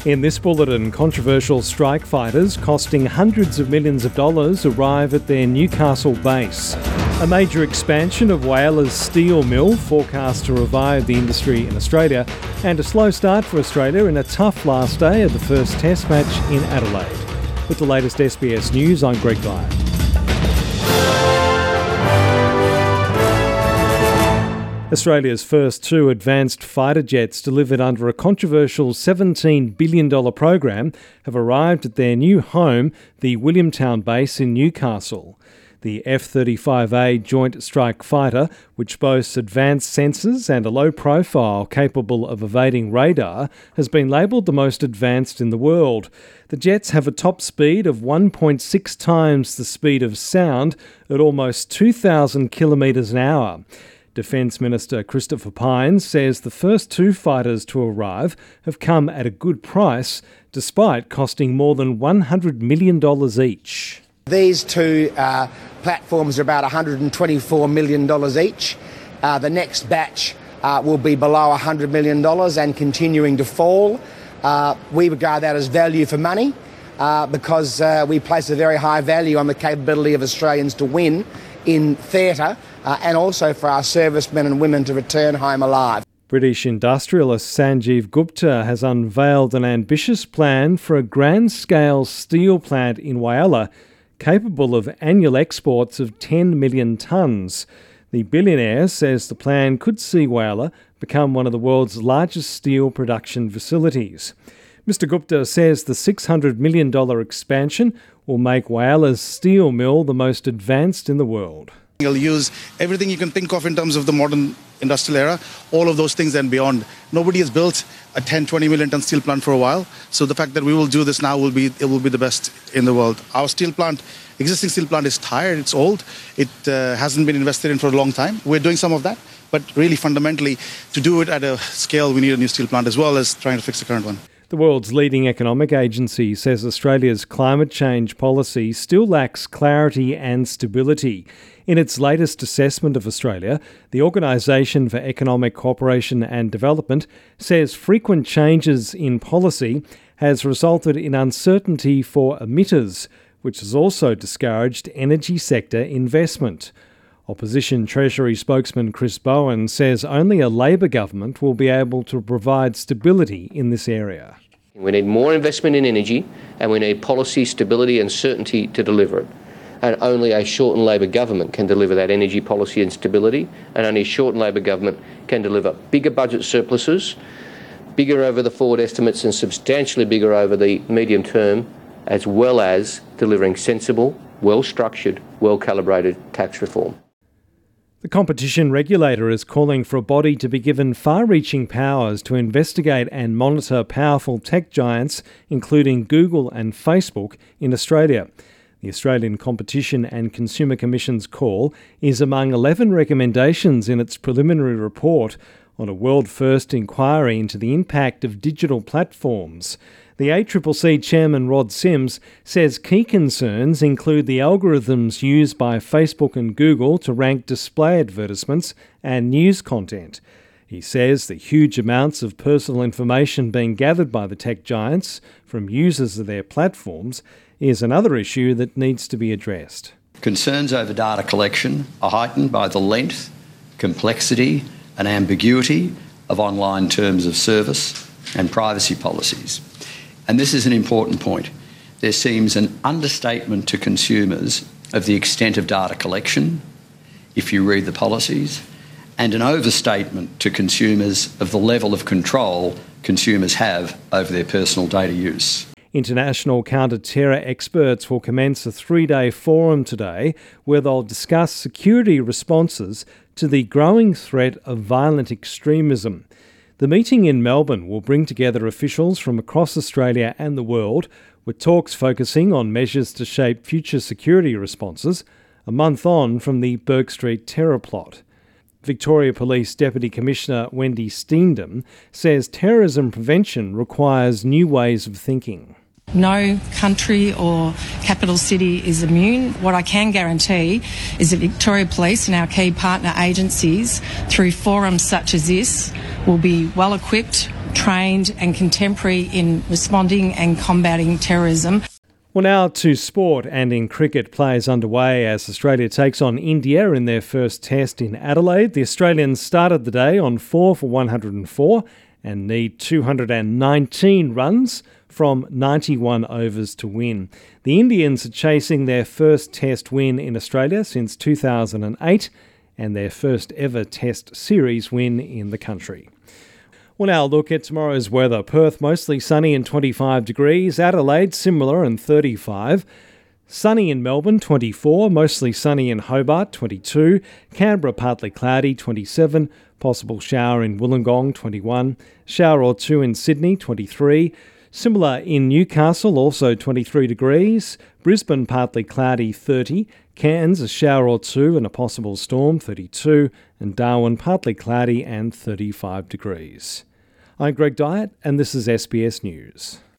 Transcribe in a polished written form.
In this bulletin, controversial strike fighters costing hundreds of millions of dollars arrive at their Newcastle base. A major expansion of Whyala's steel mill forecast to revive the industry in Australia, and a slow start for Australia in a tough last day of the first Test match in Adelaide. With the latest SBS News, I'm Greg Dyer. Australia's first two advanced fighter jets delivered under a controversial $17 billion program have arrived at their new home, the Williamtown base in Newcastle. The F-35A Joint Strike Fighter, which boasts advanced sensors and a low profile capable of evading radar, has been labelled the most advanced in the world. The jets have a top speed of 1.6 times the speed of sound at almost 2,000 kilometres an hour. Defence Minister Christopher Pyne says the first two fighters to arrive have come at a good price, despite costing more than $100 million each. These two platforms are about $124 million each. The next batch will be below $100 million and continuing to fall. We regard that as value for money because we place a very high value on the capability of Australians to win in theatre and also for our servicemen and women to return home alive. British industrialist Sanjeev Gupta has unveiled an ambitious plan for a grand-scale steel plant in Whyala capable of annual exports of 10 million tonnes. The billionaire says the plan could see Whyala become one of the world's largest steel production facilities. Mr Gupta says the $600 million expansion will make Whyala's steel mill the most advanced in the world. You'll use everything you can think of in terms of the modern industrial era, all of those things and beyond. Nobody has built a 10-20 million ton steel plant for a while, so the fact that we will do this now will be the best in the world. Our existing steel plant is tired, it's old, it hasn't been invested in for a long time. We're doing some of that, but really fundamentally, to do it at a scale, we need a new steel plant as well as trying to fix the current one. The world's leading economic agency says Australia's climate change policy still lacks clarity and stability. In its latest assessment of Australia, the Organisation for Economic Cooperation and Development says frequent changes in policy has resulted in uncertainty for emitters, which has also discouraged energy sector investment. Opposition Treasury spokesman Chris Bowen says only a Labor government will be able to provide stability in this area. We need more investment in energy and we need policy stability and certainty to deliver it. And only a Shorten Labor government can deliver that energy policy and stability, and only a Shorten Labor government can deliver bigger budget surpluses, bigger over the forward estimates and substantially bigger over the medium term, as well as delivering sensible, well-structured, well-calibrated tax reform. The competition regulator is calling for a body to be given far-reaching powers to investigate and monitor powerful tech giants, including Google and Facebook, in Australia. The Australian Competition and Consumer Commission's call is among 11 recommendations in its preliminary report on a world-first inquiry into the impact of digital platforms. The ACCC chairman Rod Sims says key concerns include the algorithms used by Facebook and Google to rank display advertisements and news content. He says the huge amounts of personal information being gathered by the tech giants from users of their platforms is another issue that needs to be addressed. Concerns over data collection are heightened by the length, complexity and ambiguity of online terms of service and privacy policies. And this is an important point. There seems an understatement to consumers of the extent of data collection, if you read the policies, and an overstatement to consumers of the level of control consumers have over their personal data use. International counter-terror experts will commence a 3-day forum today where they'll discuss security responses to the growing threat of violent extremism. The meeting in Melbourne will bring together officials from across Australia and the world, with talks focusing on measures to shape future security responses, a month on from the Bourke Street terror plot. Victoria Police Deputy Commissioner Wendy Steendam says terrorism prevention requires new ways of thinking. No country or capital city is immune. What I can guarantee is that Victoria Police and our key partner agencies, through forums such as this, will be well equipped, trained and contemporary in responding and combating terrorism. Well, now to sport, and in cricket, play is underway as Australia takes on India in their first test in Adelaide. The Australians started the day on 4 for 104 and need 219 runs from 91 overs to win. The Indians are chasing their first test win in Australia since 2008 and their first ever test series win in the country. We'll now look at tomorrow's weather. Perth mostly sunny and 25 degrees. Adelaide similar and 35. Sunny in Melbourne, 24. Mostly sunny in Hobart, 22. Canberra partly cloudy, 27. Possible shower in Wollongong, 21. Shower or two in Sydney, 23. Similar in Newcastle, also 23 degrees. Brisbane partly cloudy, 30. Cairns a shower or two and a possible storm, 32. And Darwin partly cloudy and 35 degrees. I'm Greg Dyett, and this is SBS News.